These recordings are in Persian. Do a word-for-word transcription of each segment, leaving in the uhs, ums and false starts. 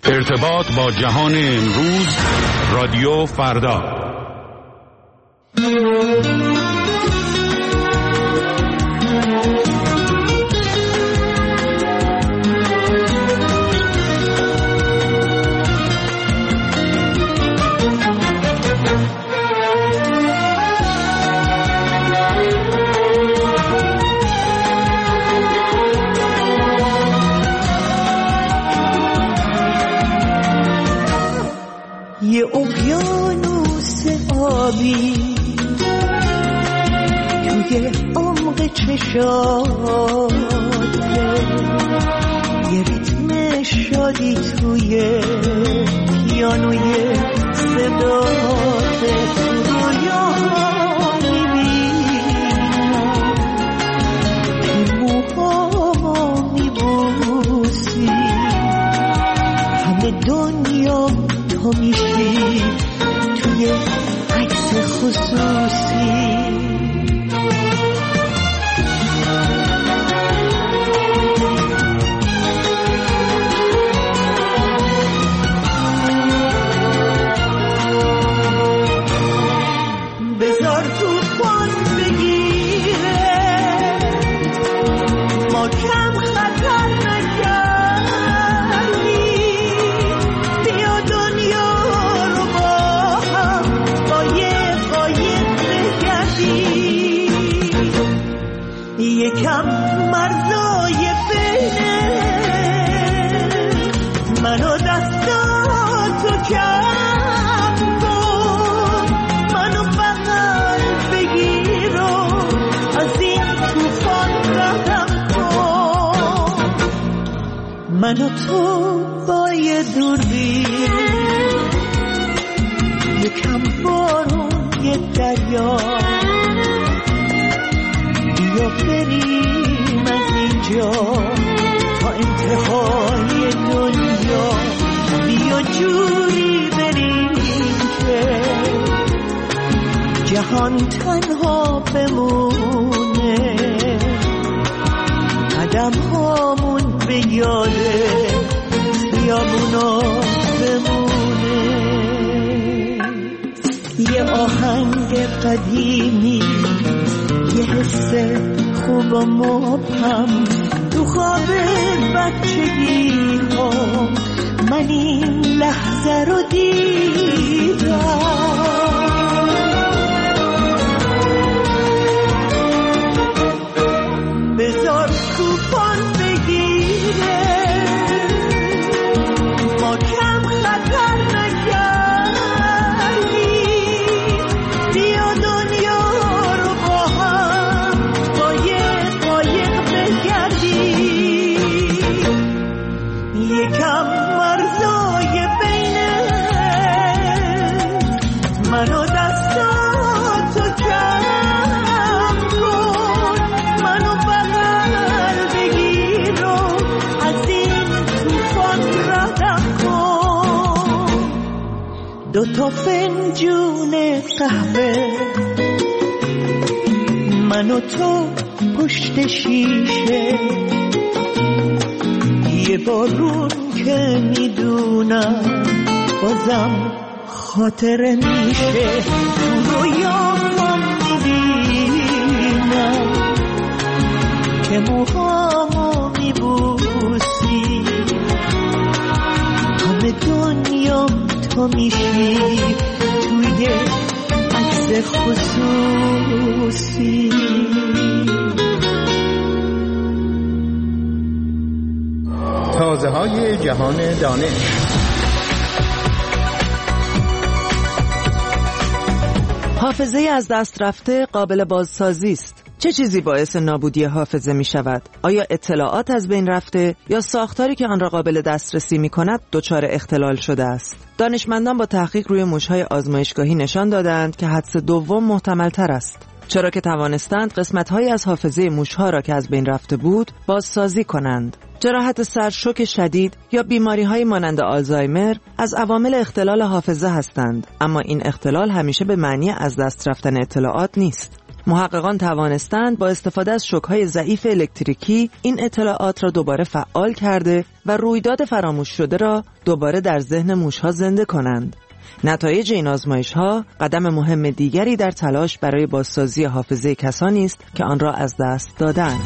ارتباط با جهان امروز، رادیو فردا. یه اقیانوس آبی توی عمق چشاته، یه ریتم شادی توی پیانوی صداته، رویاها میبینم که موهاما میبوسی، همه دنیا تو میشی توی عکس خصوصی. بذار طوفان بگیره، ما کم خطر نکردیم، بیا دنیا رو با هم با یه قایق بگردیم، یکم مرزای بینه من و دستاتو کم کن، منو بغل بگیر و از این طوفان ردم کن، من و تو با یه دوربین، یکم بارون یه دریا، بیا بریم از اینجا تا انتهای دنیا، بیا جوری بریم که جهان تنها بمونه، قدم هامون به یاده خیابونا بمونه. یه آهنگ قدیمی، یه حس خوب و مبهم تو خواب بچگی ها، من این لحظه رو دیدم. بذار طوفان بگیره، ما کم خطر نکردیم، بیا دنیا رو با هم با یه قایق بگردیم، یکم مرزای بینه من و دستاتو کم کن، منو بغل بگیر و از این طوفان ردم کن. دوتا فنجون قهوه من و تو پشت شیشه، یه بارون که میدونم بازم خاطره میشه، تو رویام میبینم که موهامو میبوسی، همه دنیام تو میشی توی عکس خصوصی. تازه های جهان دانش. حافظه از دست رفته قابل بازسازی است. چه چیزی باعث نابودی حافظه می شود؟ آیا اطلاعات از بین رفته یا ساختاری که آن را قابل دسترسی می کند دچار اختلال شده است؟ دانشمندان با تحقیق روی موش‌های آزمایشگاهی نشان دادند که حدس دوم محتمل تر است، چرا که توانستند قسمت‌هایی از حافظه موش‌ها را که از بین رفته بود بازسازی کنند. جراحت سر، شوک شدید یا بیماری‌های مانند آلزایمر از عوامل اختلال حافظه هستند، اما این اختلال همیشه به معنی از دست رفتن اطلاعات نیست. محققان توانستند با استفاده از شوک‌های ضعیف الکتریکی این اطلاعات را دوباره فعال کرده و رویداد فراموش شده را دوباره در ذهن موش‌ها زنده کنند. نتایج این آزمایش‌ها قدم مهم دیگری در تلاش برای بازسازی حافظه کسانی است که آن را از دست دادند.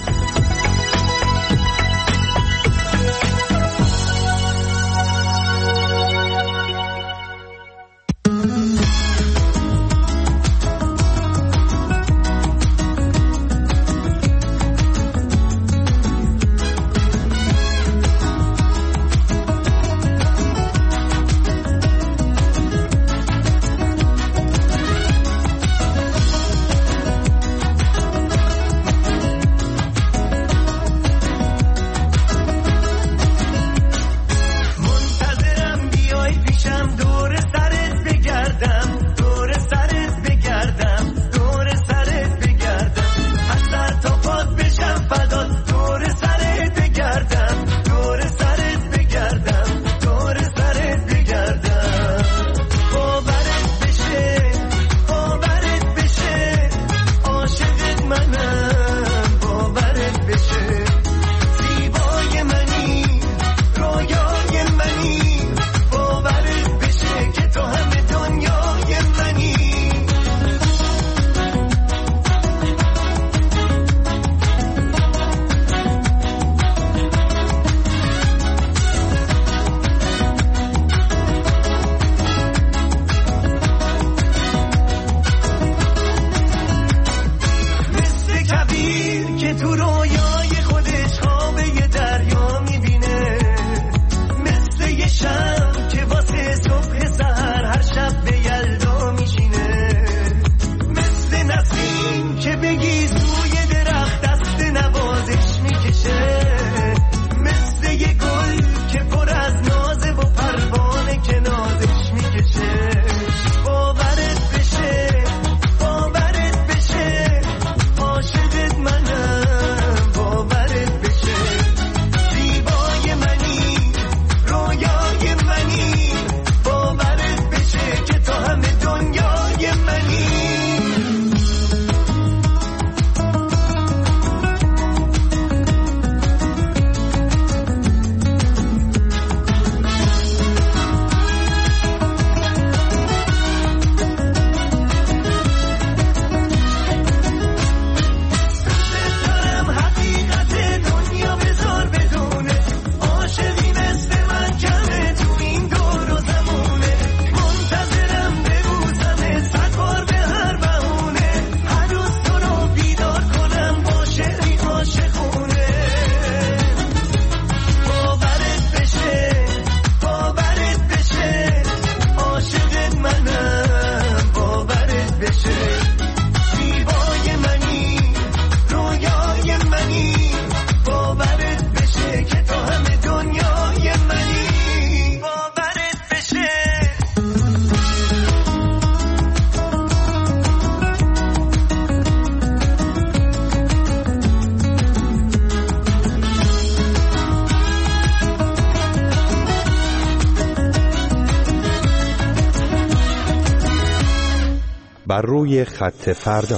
بر روی خط فردا.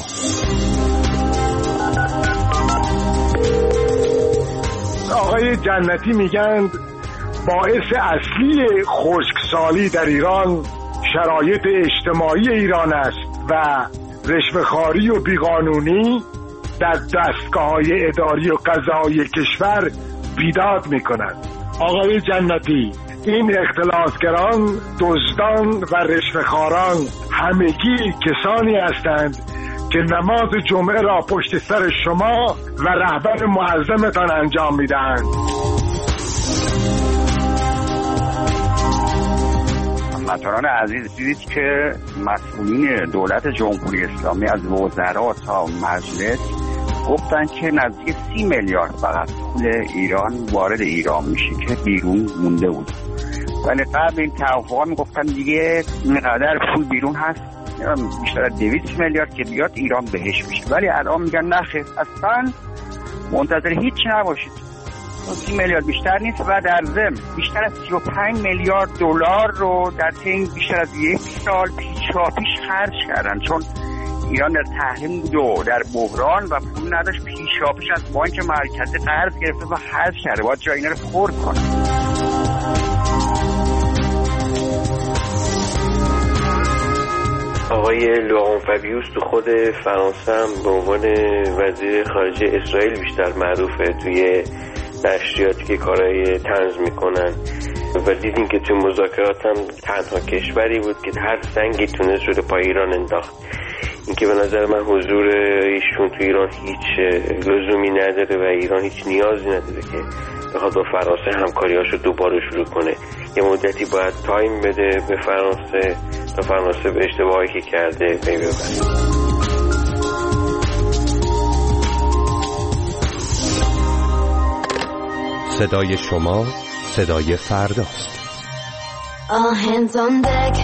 آقای جنتی میگن باعث اصلی خشکسالی در ایران شرایط اجتماعی ایران است و رشوه‌خواری و بیقانونی در دستگاه‌های اداری و قضایی کشور بیداد می‌کند. آقای جنتی، این اختلاسگران، دزدان و رشوه‌خواران همگی کسانی هستند که نماز جمعه را پشت سر شما و رهبر معظمتان انجام می‌دهند. هموطنان عزیز، دیدید که مسئولین دولت جمهوری اسلامی از وزرا تا مجلس گفتن که نزدیک سی میلیارد فقط پول ایران وارد ایران میشه که بیرون مونده بود. ولی قبل این توافقا میگفتن دیگه اینقدر پول بیرون هست، بیشتر از دویست میلیارد که بیاد ایران بهش میشه. ولی الان میگن نخیر، اصلا منتظر هیچ نباشید، سی میلیارد بیشتر نیست و در ضمن بیشتر از سی و پنج میلیارد دلار رو در طی بیشتر از یک سال پیشا پیش خرج کردن، چون ایران در تحریم بود و در بحران و پول نداشت، پیشاپیش از بانک مرکزی قرض گرفته و حذف کرده. باید جای اینا رو پر کنه. آقای لوران فابیوس تو خود فرانسه هم به عنوان وزیر خارجه اسرائیل بیشتر معروفه توی نشریاتی که کارهای طنز میکنن و دیدیم که توی مذاکرات هم تنها کشوری بود که هر سنگی تونست رو پای ایران انداخت. این که به نظر من حضور ایشون تو ایران هیچ لزومی نداره و ایران هیچ نیازی نداره که بخواد با فرانسه همکاریاشو دوباره شروع کنه. یه مدتی باید تایم بده به فرانسه تا فرانسه به اشتباهی که کرده پی ببره. صدای شما صدای فرداست. All hands on deck.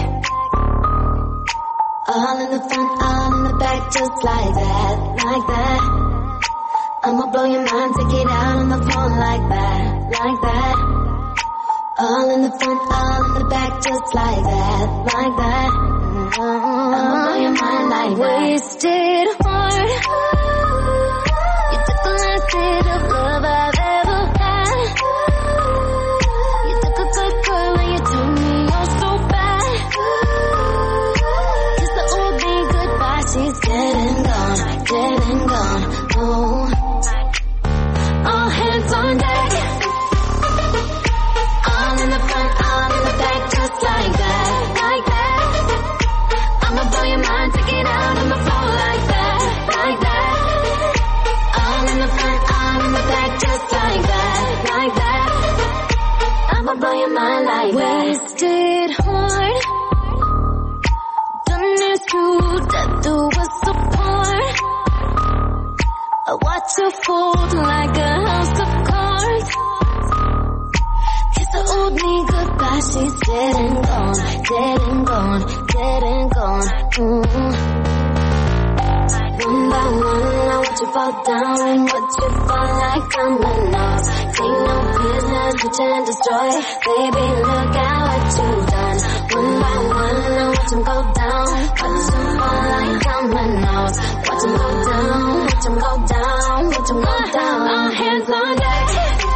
All in the front, all in the back, just like that, like that. I'ma blow your mind, take it out on the phone like that, like that. All in the front, all in the back, just like that, like that. I'ma blow your mind like that. Wasted heart. You took the last hit of love I've ever had. You took a good girl and you turned me on so bad. Kiss the old me goodbye, she's dead and gone, dead and gone. Oh, all hands on deck. All in the front, all in the back, just like that, like that. I'ma blow your mind, take it out on the floor like that, like that. All in the front, all in the back, just like that, like that. I'ma blow your mind like that. Wasted heart. Done this to death do us apart. I watch you fold like a house of cards. Kiss the old me goodbye, she's dead and gone, dead and gone, dead and gone. Mm-hmm. One by one, I watch you fall down and watch you fall like dominoes. Take no prisoners, pretend destroy. Baby, look at what you've done. One by one, I watch them go down, watch them fall like dominoes. Watch them go down, watch them go down, watch them go down. All hands on deck.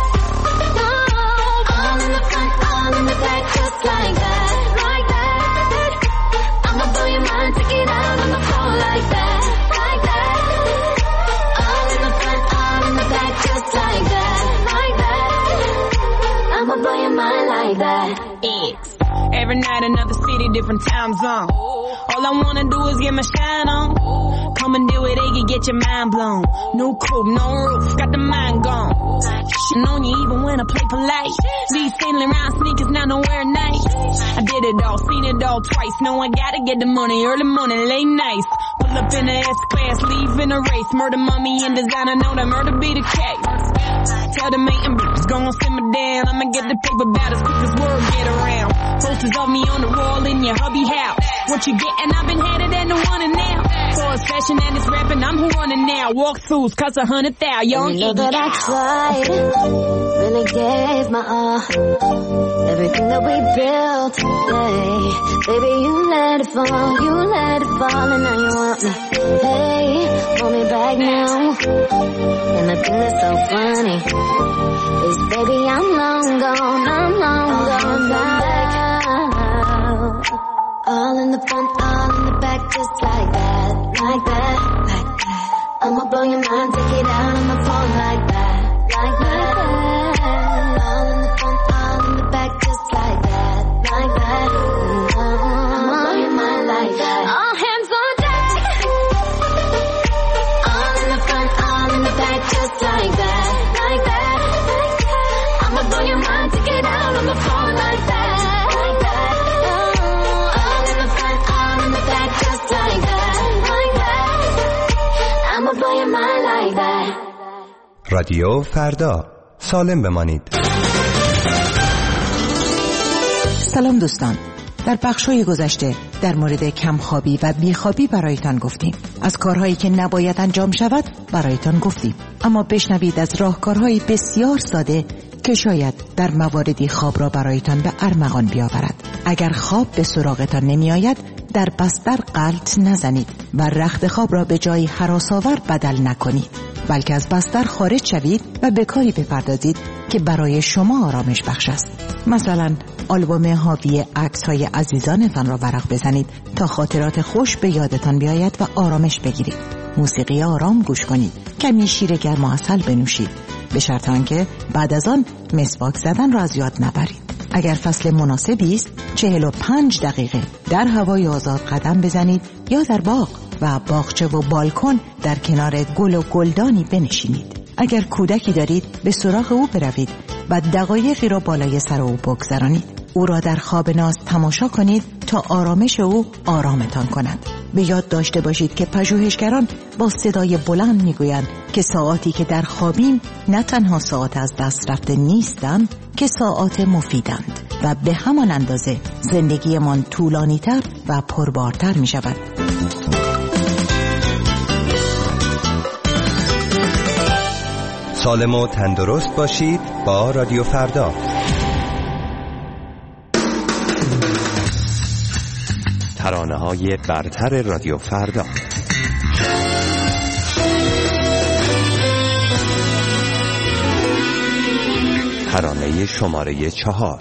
All in the front, all in the back, just like that, like that. I'ma blow your mind, take it out on the floor like that, like that. All in the front, all in the back, just like that, like that. I'ma blow your mind like that. It's every night another city, different time zone. All I wanna do is get my shine on. Come and do it, Iggy, get your mind blown. No coupe, no roof, got the mind gone. Shitting on you even when I play polite. These sailing around sneakers, now nowhere nice. I did it all, seen it all twice. Know I gotta get the money, early morning, late nights. Pull up in the S-Class, leave in a race. Murder, mommy, and designer, know that murder be the case. Tell the mating bitches, gon' simmer down. I'ma get the paper about as quick as word get around. Posters of me on the wall in your hubby house. What you gettin'? I've been headed and the one and now. For a session and it's rapping, I'm who running now. Walkthroughs cost a hundred thousand. Young you know that I tried, really gave my all. Everything that we built, hey, baby, you let it fall, you let it fall, and now you want me. Hey, want me back now. And the thing that's so funny is, baby, I'm long gone, I'm long gone now. All in the front, all in the back, just like that, like that, like that. I'ma blow your mind, take it out on the phone like that, like that. All in the front, all in the back, just like that, like that. I'ma blow your mind like that. All hands on deck. All in the front, all in the back, just like that, like that. I'ma blow your mind, take it out on the phone like that, like that. All in the front, all in the back, just like that, like that. I'ma blow your mind like that. رادیو فردا، سالم بمانید. سلام دوستان، در بخش‌های گذشته در مورد کمخوابی و بیخوابی برایتان گفتیم. از کارهایی که نباید انجام شود برایتان گفتیم. اما بشنوید از راهکارهای بسیار ساده که شاید در مواردی خواب را برایتان به ارمغان بیاورد. اگر خواب به سراغتان نمی آید، در بستر غلط نزنید و رخت خواب را به جایی هراس‌آور بدل نکنید، بلکه از بستر خارج شوید و به کاری بپردازید که برای شما آرامش بخش است. مثلا آلبوم حاوی عکس‌های عزیزانتان را ورق بزنید تا خاطرات خوش به یادتان بیاید و آرامش بگیرید. موسیقی آرام گوش کنید، کمی شیر گرم و عسل بنوشید، به شرط آنکه بعد از آن مسواک زدن را از یاد نبرید. اگر فصل مناسبی است، چهل و پنج دقیقه در هوای آزاد قدم بزنید یا در باغ و باغچه و بالکن در کنار گل و گلدانی بنشینید. اگر کودکی دارید، به سراغ او بروید و دقایقی را بالای سر او بگذرانید. او را در خواب ناز تماشا کنید تا آرامش او آرامتان کند. به یاد داشته باشید که پژوهشگران با صدای بلند میگویند که ساعاتی که در خوابیم نه تنها ساعات از دست رفته نیستند که ساعات مفیدند و به همان اندازه زندگیمان طولانی‌تر و پربارتر می شود. سالم و تندرست باشید با رادیو فردا. ترانه‌های برتر رادیو فردا. ترانه شماره چهار.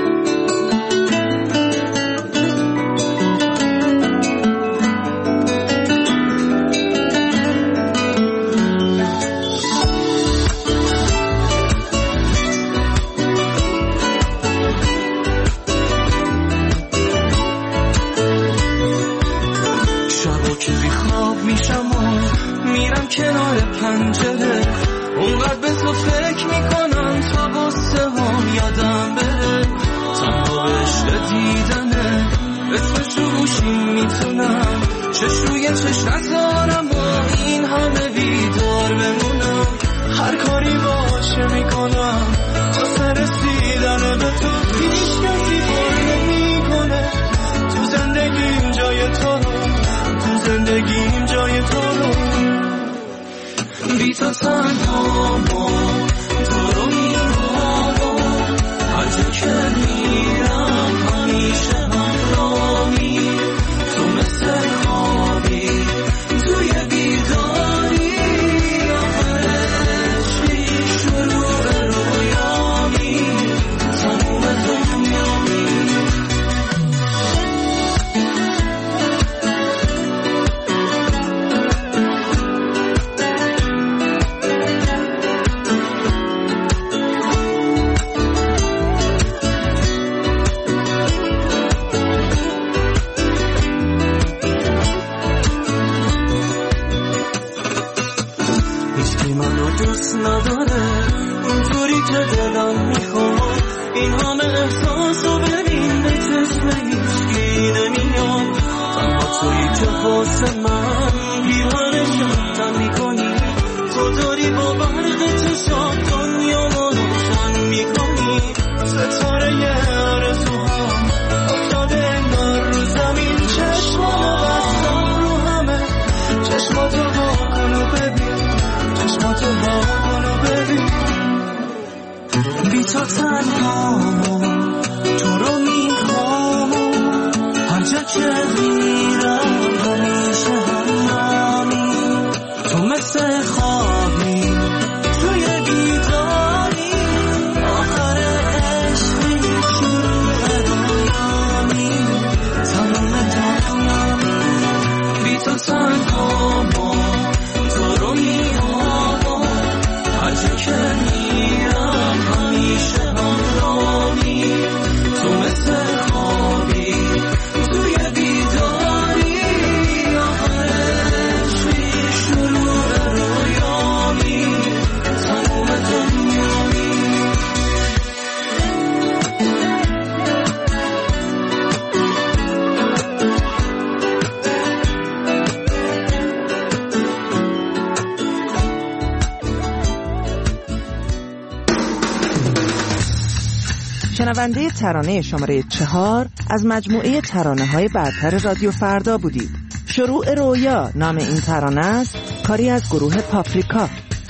شنونده ترانه شماره چهار از مجموعه ترانه‌های برتر رادیو فردا بودید. شروع رویا نام این ترانه است، کاری از گروه پاپریکا.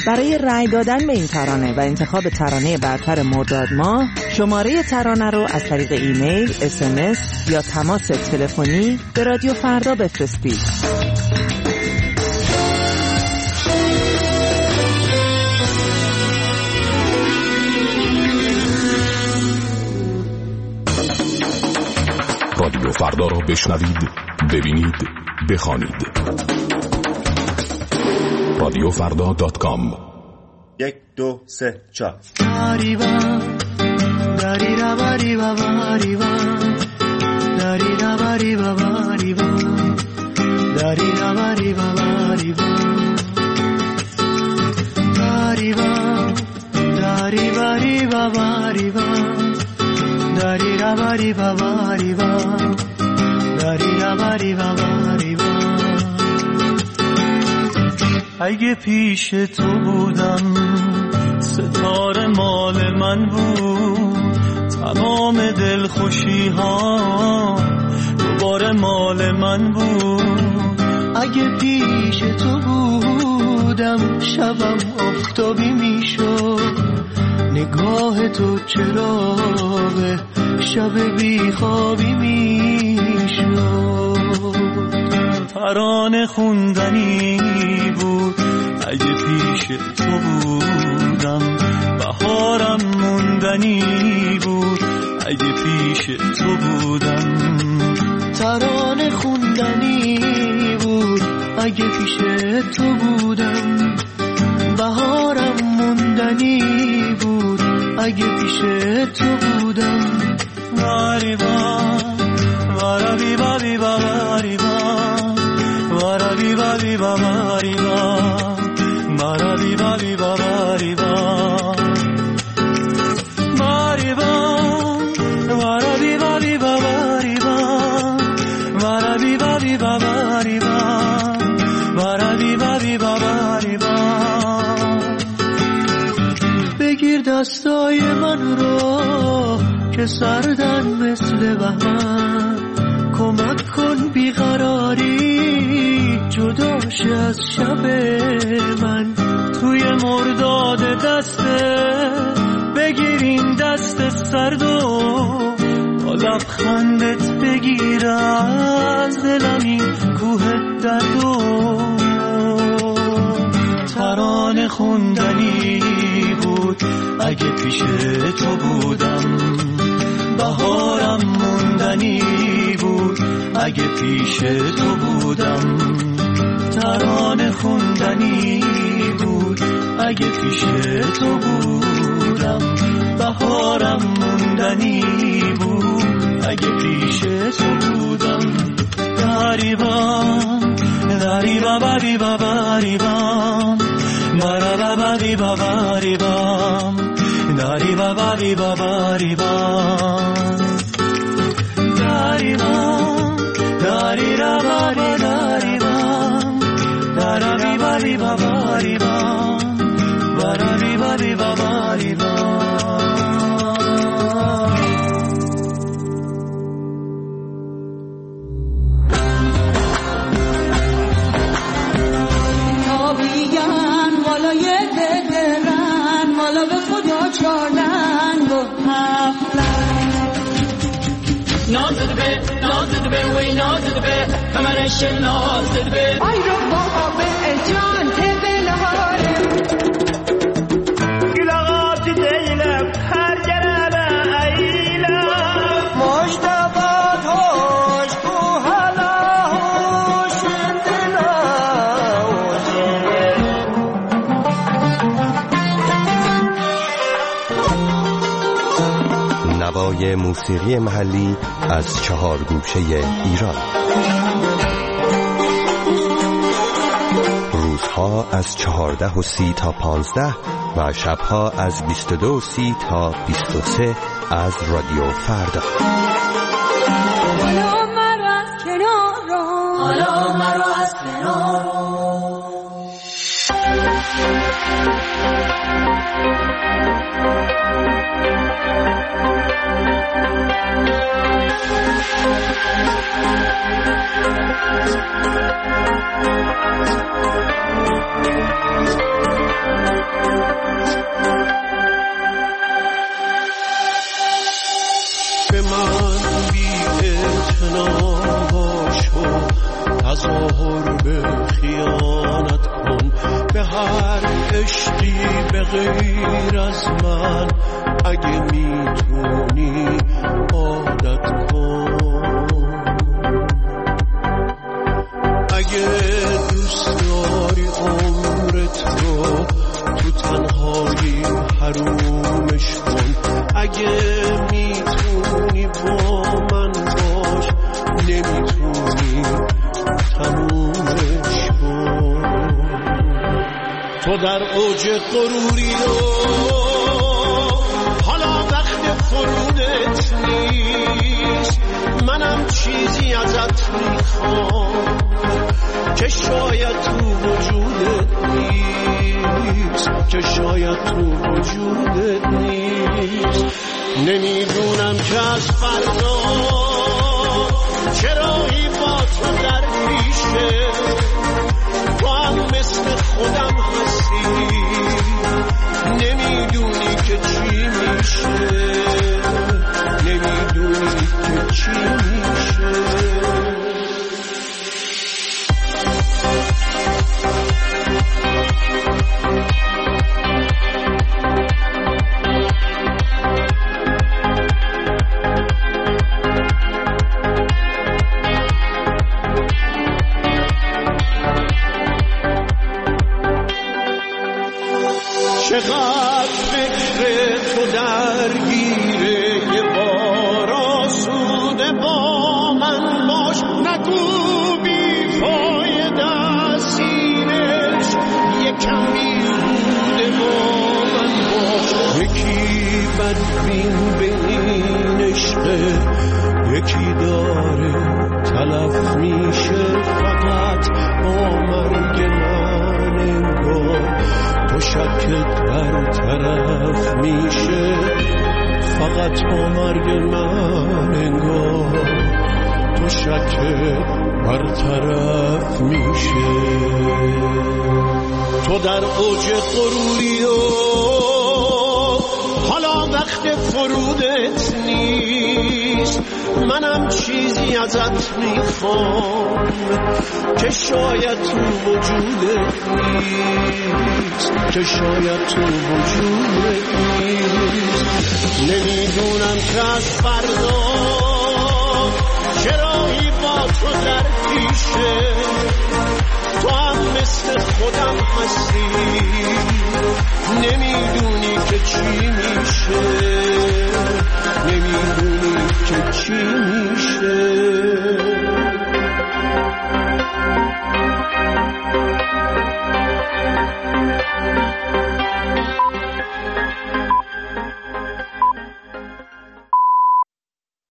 برای رأی دادن به این ترانه و انتخاب ترانه برتر مرداد ماه، شماره ترانه رو از طریق ایمیل، اس ام اس یا تماس تلفنی به رادیو فردا بفرستید. رادیو فردا را بشنوید، ببینید، بخوانید. رادیو فردا دات کام. یک دو سه چهار. داریوا داریرا باریوا باریوا داریرا باریوا باریوا داریرا باریوا باریوا داریوا داری باریوا باریوا داریرا باریوا باریوا داریرا باریوا باریوا. اگه پیش تو بودم ستاره مال من بود، تمام دلخوشی ها دوباره مال من بود. اگه پیش تو بودم شبم آفتابی میشد، نگاه تو چراغ شب بیخوابی میشد. ترانه خوندنی بود اگه پیش تو بودم، بهارم موندنی بود اگه پیش تو بودم. ترانه خوندنی بود اگه پیش تو بودم، بهارم موندنی بود اگه پیش تو بودم. واری با وارا بی با بی با واری با وارا بی با بی با واری با وارا بی با بی با واری با واری با وارا بی با بی با واری با وارا بی با بی با واری با وارا بی با بی با واری با. بگیر دستای من رو که سردن مثل بهمن، کمک کن بیقراری جداش از شب من. توی مرداد دسته بگیر این دست سرد و با لبخندت بگیر از دلم این کوه درد و. ترانه خوندنی بود اگه پیش تو بودم، بهارم موندنی بود اگه پیش تو بودم. ترانه خوندنی بود اگه پیش تو بودم، بهارم موندنی بود اگه پیش تو بودم. داری با داری با باری با باری با بارا با باری با باری با داری با باری با باری با داری با داری را باری داری با داری باری با باری با باری باری با باری با. نازد به نازد به وی نازد به کمرش نازد به ای رو بابا به جان تبل هاره گلغات دیلم هر جرابه ایلم مجتبات هوش کو حالا هوش دلا نوای موسیقی محلی از چهار گوشه ایران. روزها از چهارده و سی تا پانزده و شبها از بیست و دو و سی تا بیست و سه از رادیو فردا. حالا مرا از کنار رو حالا مرا از کنار رو به من بی اعتنا باش و تظاهر به خیانت کن، به هر عشقی به غیر از من اگه میتونی عادت کن. اگه دوست داری عمرت رو تو تنهایی حرومش کن، اگه میتونی با من باش، نمیتونی تمومش کن. تو در اوج غروری و حالا وقت فرودت نیست، منم چیزی ازت میخوام که شاید تو وجودت نیست، که شاید تو وجودت نیست. نمیدونم که از فردا چرایی با تو در پیشه، تو هم مثل خودم هستی، نمیدونی که چی میشه، نمیدونی که چی میشه. چقدر فکر تو درگیره، یه بار آسوده با من باش، نگو بی فایده سینش، یکم بیهوده با من باش. یکی بدبین به این عشقه، یکی داره تلف میشه، فقط با مرگ من انگار تو شکت برطرف میشه، فقط با مرگ من انگار تو شکت برطرف میشه. تو در اوج غروری و حالا وقت فرودت نیست، منم چیزی ازت میخوام که شاید تو وجودت نیست، که شاید تو وجودت نیست. نمیدونم که از فردا چرایی با تو در پیشه، تو هم مثل خودم هستی، نمیدونی که چی میشه، نمیدونی که چی میشه.